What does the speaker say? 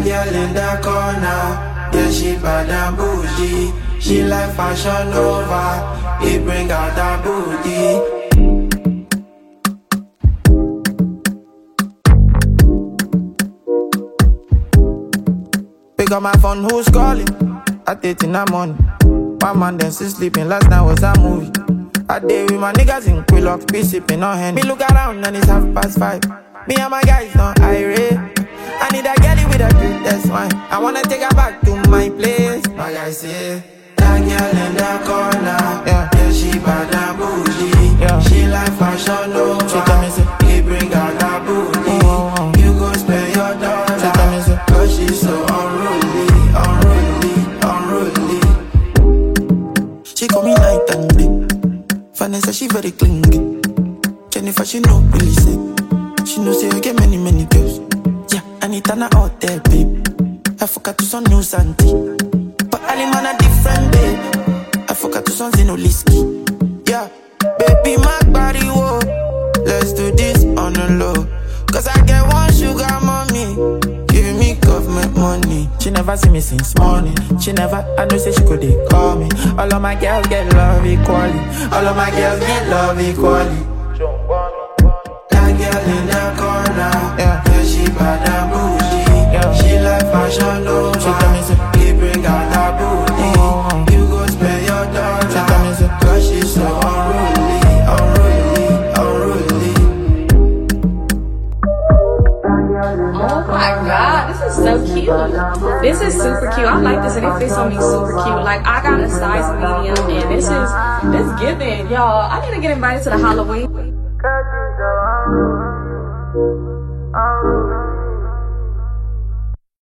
girl in the corner, yeah, she bad and bougie. She like Fashion Nova, it bring out that booty. Pick up my phone, who's calling? At 8 in the morning. One man then still sleeping, last night was a movie. I day with my niggas in Quillox, be sipping on Henny. Me look around and it's 5:30. Me and my guys don't irate. I need a girlie with a drink, that's wine. I wanna take her back to my place. My guys say, that girl in the corner, yeah, she bad and bougie, yeah. She like Fashion Nova, she tell me say, he bring out that booty. You go spend your dollar, she tell me say, cause she's so unruly. She call me night and day. Vanessa, she very clingy. Jennifer, she know really sick. She know say I get many girls. Yeah, Anita out there, babe. I forgot to some new Santi. But Ali man a different babe. I forgot to some Zinoliski. Yeah, baby, my body, whoa. Let's do this on the low. Cause I get one sugar mommy, giving me government money. She never see me since morning. She never, I know say she could they call me. All of my girls get love equally. All of my girls get love equally. That girl in the corner, yeah, she bad and bougie, yeah. She like Fashion Nova, she tell me say, he bring out that booty. You go spend your dollar, she tell me say, cause she's so unruly. Oh my god, this is so cute. This is super cute. I like this and it fits on me super cute. Like I got a size medium and this giving. Y'all, I need to get invited to the Halloween